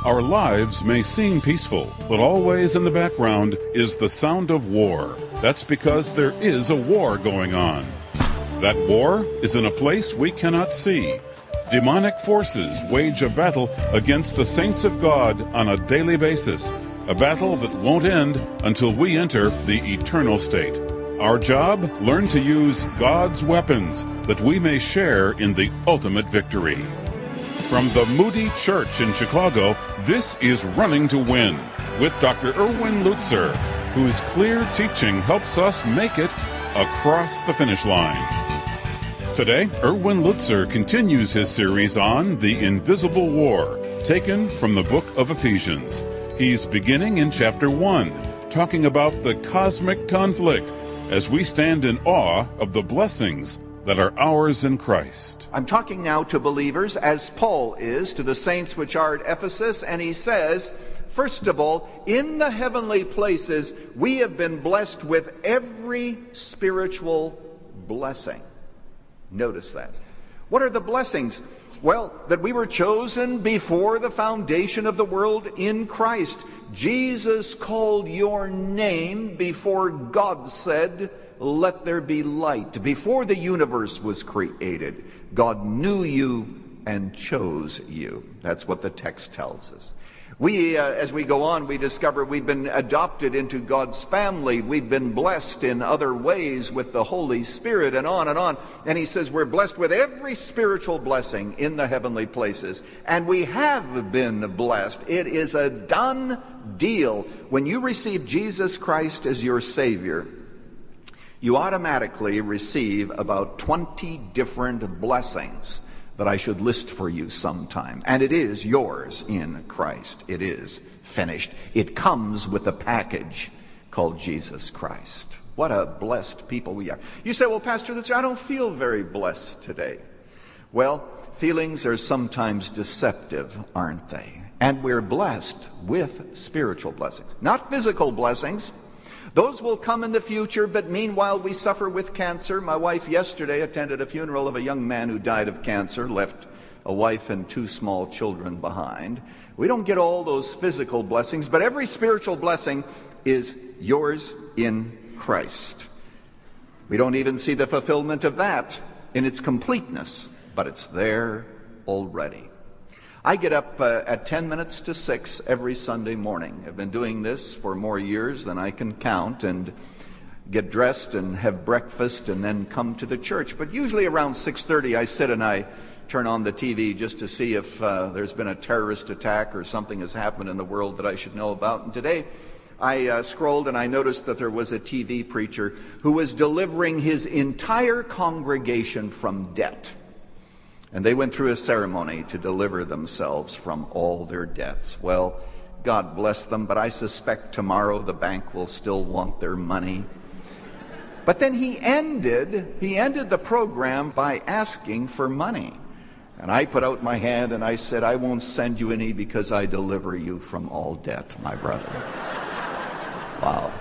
Our lives may seem peaceful, but always in the background is the sound of war. That's because there is a war going on. That war is in a place we cannot see. Demonic forces wage a battle against the saints of God on a daily basis, a battle that won't end until we enter the eternal state. Our job? Learn to use God's weapons that we may share in the ultimate victory. From the Moody Church in Chicago, this is Running to Win with Dr. Erwin Lutzer, whose clear teaching helps us make it across the finish line. Today, Erwin Lutzer continues his series on the Invisible War, taken from the book of Ephesians. He's beginning in chapter 1, talking about the cosmic conflict as we stand in awe of the blessings that are ours in Christ. I'm talking now to believers, as Paul is, to the saints which are at Ephesus, and he says, first of all, in the heavenly places, we have been blessed with every spiritual blessing. Notice that. What are the blessings? Well, that we were chosen before the foundation of the world in Christ. Jesus called your name before God said, let there be light. Before the universe was created, God knew you and chose you. That's what the text tells us. We, as we go on, we discover we've been adopted into God's family. We've been blessed in other ways with the Holy Spirit, and on and on. And he says we're blessed with every spiritual blessing in the heavenly places. And we have been blessed. It is a done deal. When you receive Jesus Christ as your Savior, you automatically receive about 20 different blessings that I should list for you sometime. And it is yours in Christ. It is finished. It comes with a package called Jesus Christ. What a blessed people we are. You say, well, Pastor, I don't feel very blessed today. Well, feelings are sometimes deceptive, aren't they? And we're blessed with spiritual blessings. Not physical blessings. Those will come in the future, but meanwhile we suffer with cancer. My wife yesterday attended a funeral of a young man who died of cancer, left a wife and 2 small children behind. We don't get all those physical blessings, but every spiritual blessing is yours in Christ. We don't even see the fulfillment of that in its completeness, but it's there already. I get up at 10 minutes to 6 every Sunday morning. I've been doing this for more years than I can count, and get dressed and have breakfast and then come to the church. But usually around 6:30 I sit and I turn on the TV just to see if there's been a terrorist attack or something has happened in the world that I should know about. And today I scrolled and I noticed that there was a TV preacher who was delivering his entire congregation from debt. And they went through a ceremony to deliver themselves from all their debts. Well, God bless them, but I suspect tomorrow the bank will still want their money. But then he ended the program by asking for money. And I put out my hand and I said, I won't send you any because I deliver you from all debt, my brother. Wow.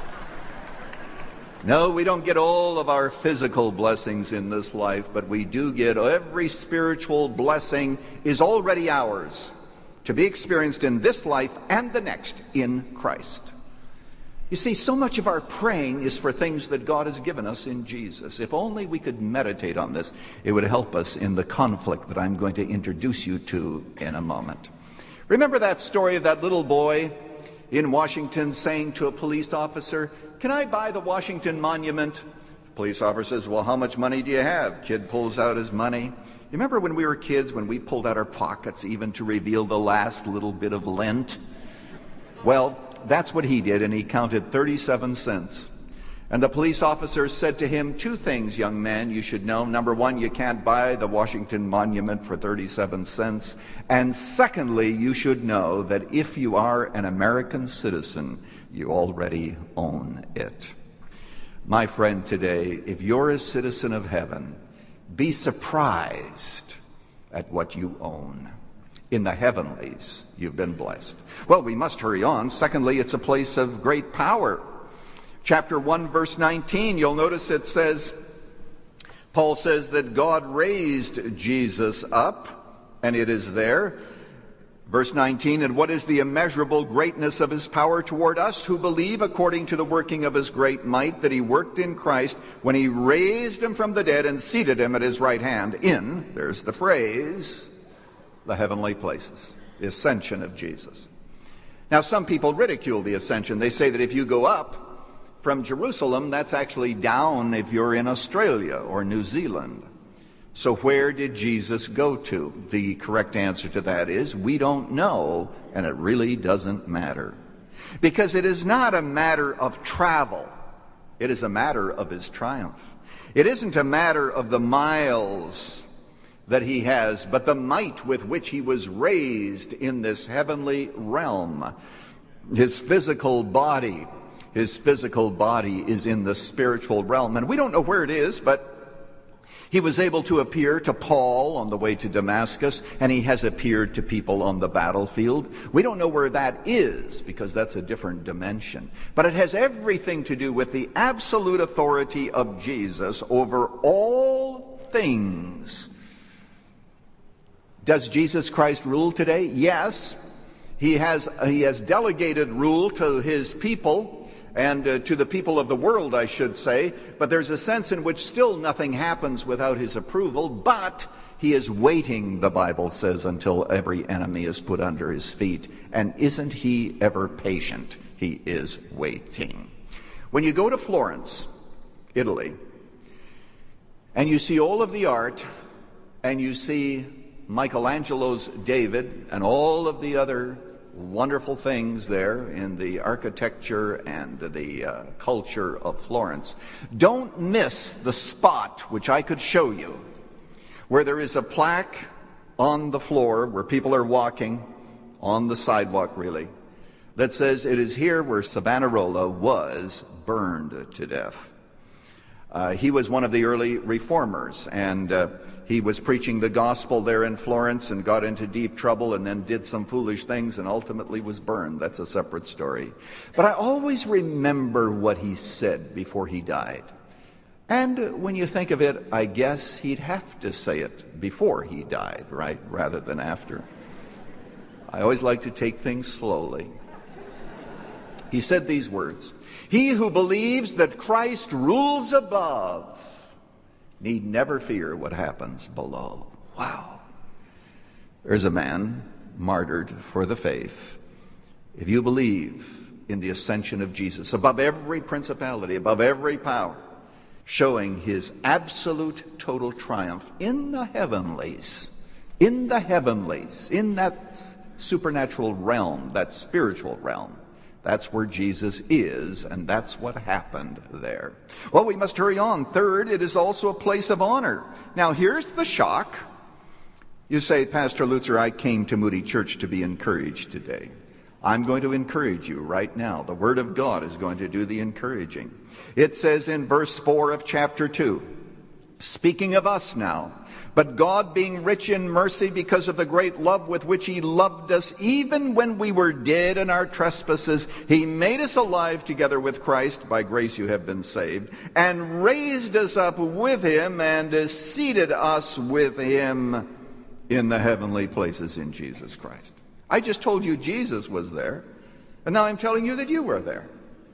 No, we don't get all of our physical blessings in this life, but we do get every spiritual blessing is already ours to be experienced in this life and the next in Christ. You see, so much of our praying is for things that God has given us in Jesus. If only we could meditate on this, it would help us in the conflict that I'm going to introduce you to in a moment. Remember that story of that little boy in Washington saying to a police officer, can I buy the Washington Monument? The police officer says, well, how much money do you have? Kid pulls out his money. You remember when we were kids, when we pulled out our pockets even to reveal the last little bit of lint? Well, that's what he did, and he counted 37 cents. And the police officer said to him, 2 things, young man, you should know. Number 1, you can't buy the Washington Monument for 37 cents. And secondly, you should know that if you are an American citizen, you already own it. My friend, today, if you're a citizen of heaven, be surprised at what you own. In the heavenlies, you've been blessed. Well, we must hurry on. Secondly, it's a place of great power. Chapter 1, verse 19, you'll notice it says, Paul says that God raised Jesus up, and it is there. Verse 19, and what is the immeasurable greatness of his power toward us who believe, according to the working of his great might that he worked in Christ when he raised him from the dead and seated him at his right hand in, there's the phrase, the heavenly places, the ascension of Jesus. Now, some people ridicule the ascension. They say that if you go up from Jerusalem, that's actually down if you're in Australia or New Zealand. So where did Jesus go to? The correct answer to that is we don't know, and it really doesn't matter. Because it is not a matter of travel. It is a matter of his triumph. It isn't a matter of the miles that he has, but the might with which he was raised in this heavenly realm. His physical body is in the spiritual realm. And we don't know where it is, but he was able to appear to Paul on the way to Damascus, and he has appeared to people on the battlefield. We don't know where that is, because that's a different dimension. But it has everything to do with the absolute authority of Jesus over all things. Does Jesus Christ rule today? Yes. He has delegated rule to his people, and to the people of the world, I should say. But there's a sense in which still nothing happens without his approval. But he is waiting, the Bible says, until every enemy is put under his feet. And isn't he ever patient? He is waiting. When you go to Florence, Italy, and you see all of the art, and you see Michelangelo's David, and all of the other wonderful things there in the architecture and the culture of Florence, don't miss the spot, which I could show you, where there is a plaque on the floor where people are walking on the sidewalk, really, that says it is here where Savonarola was burned to death. He was one of the early reformers, and he was preaching the gospel there in Florence and got into deep trouble and then did some foolish things and ultimately was burned. That's a separate story. But I always remember what he said before he died. And when you think of it, I guess he'd have to say it before he died, right, rather than after. I always like to take things slowly. He said these words, "He who believes that Christ rules above need never fear what happens below." Wow. There's a man martyred for the faith. If you believe in the ascension of Jesus, above every principality, above every power, showing his absolute total triumph in the heavenlies, in that supernatural realm, that spiritual realm, that's where Jesus is, and that's what happened there. Well, we must hurry on. Third, it is also a place of honor. Now, here's the shock. You say, Pastor Lutzer, I came to Moody Church to be encouraged today. I'm going to encourage you right now. The Word of God is going to do the encouraging. It says in verse 4 of chapter 2, speaking of us now, but God, being rich in mercy because of the great love with which He loved us, even when we were dead in our trespasses, He made us alive together with Christ. By grace you have been saved. And raised us up with Him and seated us with Him in the heavenly places in Jesus Christ. I just told you Jesus was there. And now I'm telling you that you were there.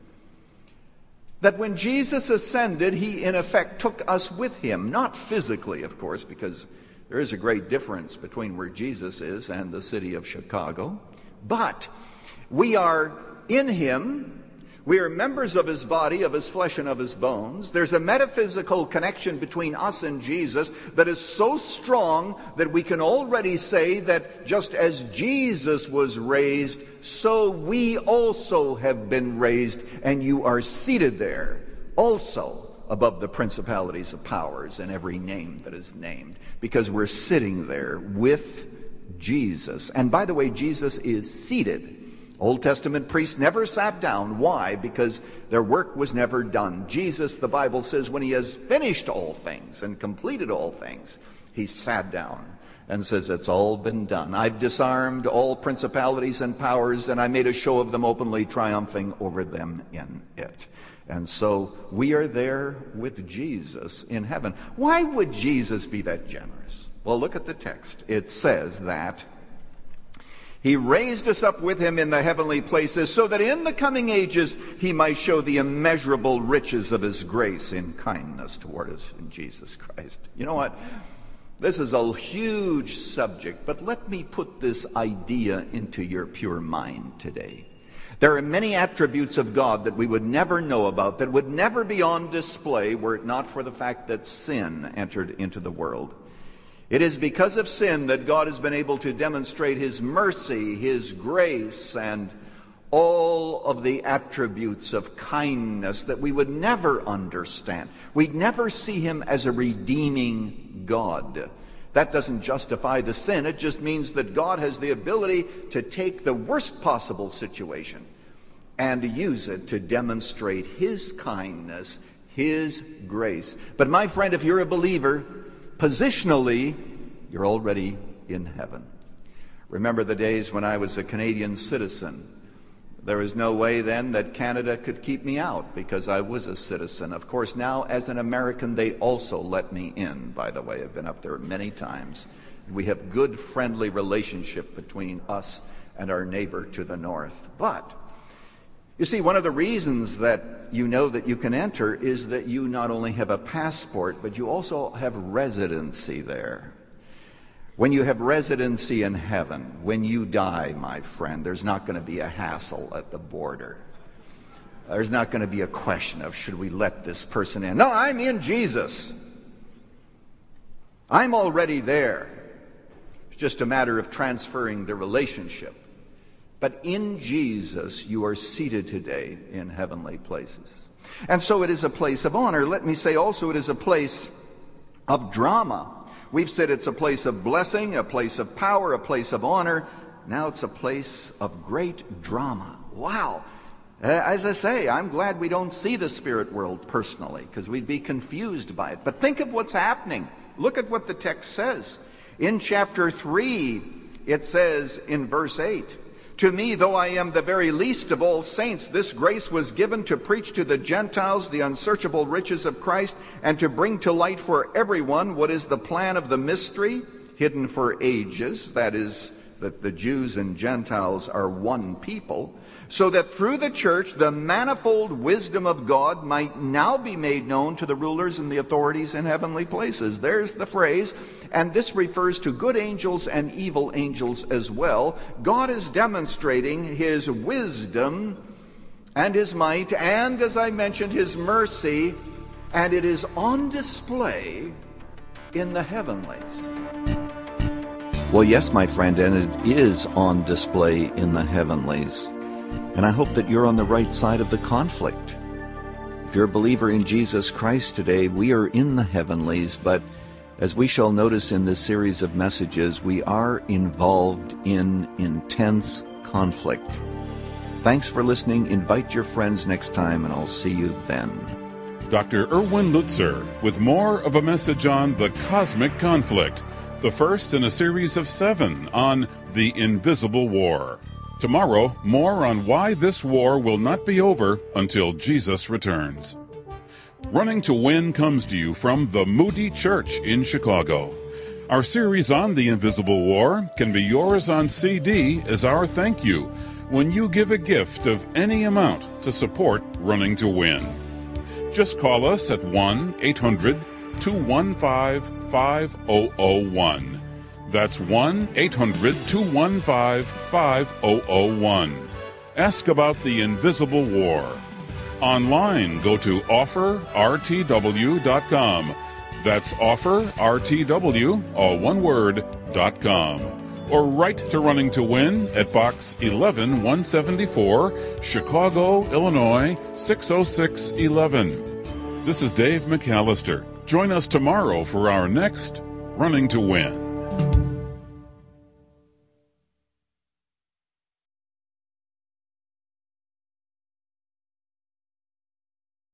That when Jesus ascended, He in effect took us with Him. Not physically, of course, because there is a great difference between where Jesus is and the city of Chicago. But we are in Him. We are members of His body, of His flesh, and of His bones. There's a metaphysical connection between us and Jesus that is so strong that we can already say that just as Jesus was raised, so we also have been raised, and you are seated there also above the principalities of powers and every name that is named, because we're sitting there with Jesus. And by the way, Jesus is seated. Old Testament priests never sat down. Why? Because their work was never done. Jesus, the Bible says, when He has finished all things and completed all things, He sat down and says, it's all been done. I've disarmed all principalities and powers, and I made a show of them openly, triumphing over them in it. And so we are there with Jesus in heaven. Why would Jesus be that generous? Well, look at the text. It says that He raised us up with him in the heavenly places so that in the coming ages he might show the immeasurable riches of his grace in kindness toward us in Jesus Christ. You know what? This is a huge subject, but let me put this idea into your pure mind today. There are many attributes of God that we would never know about, that would never be on display were it not for the fact that sin entered into the world. It is because of sin that God has been able to demonstrate his mercy, his grace, and all of the attributes of kindness that we would never understand. We'd never see him as a redeeming God. That doesn't justify the sin. It just means that God has the ability to take the worst possible situation and use it to demonstrate his kindness, his grace. But my friend, if you're a believer, positionally, you're already in heaven. Remember the days when I was a Canadian citizen. There was no way then that Canada could keep me out because I was a citizen. Of course, now as an American, they also let me in, by the way. I've been up there many times. We have good, friendly relationship between us and our neighbor to the north. But, you see, one of the reasons that you know that you can enter is that you not only have a passport, but you also have residency there. When you have residency in heaven, when you die, my friend, there's not going to be a hassle at the border. There's not going to be a question of, should we let this person in? No, I'm in Jesus. I'm already there. It's just a matter of transferring the relationship. But in Jesus, you are seated today in heavenly places. And so it is a place of honor. Let me say also it is a place of drama. We've said it's a place of blessing, a place of power, a place of honor. Now it's a place of great drama. Wow. As I say, I'm glad we don't see the spirit world personally, because we'd be confused by it. But think of what's happening. Look at what the text says. In chapter 3, it says in verse 8, "To me, though I am the very least of all saints, this grace was given to preach to the Gentiles the unsearchable riches of Christ, and to bring to light for everyone what is the plan of the mystery, hidden for ages," that is, that the Jews and Gentiles are one people, "so that through the church the manifold wisdom of God might now be made known to the rulers and the authorities in heavenly places." There's the phrase, and this refers to good angels and evil angels as well. God is demonstrating his wisdom and his might, and, as I mentioned, his mercy, and it is on display in the heavenlies. Well, yes, my friend, and it is on display in the heavenlies. And I hope that you're on the right side of the conflict. If you're a believer in Jesus Christ today, we are in the heavenlies, but as we shall notice in this series of messages, we are involved in intense conflict. Thanks for listening. Invite your friends next time, and I'll see you then. Dr. Erwin Lutzer with more of a message on the cosmic conflict, the first in a series of 7 on the invisible war. Tomorrow, more on why this war will not be over until Jesus returns. Running to Win comes to you from the Moody Church in Chicago. Our series on the invisible war can be yours on CD as our thank you when you give a gift of any amount to support Running to Win. Just call us at 1-800-215-5001. That's 1-800-215-5001. Ask about the invisible war. Online, go to offerrtw.com. That's offerrtw, all one word, .com. Or write to Running to Win at Box 11174, Chicago, Illinois, 60611. This is Dave McAllister. Join us tomorrow for our next Running to Win.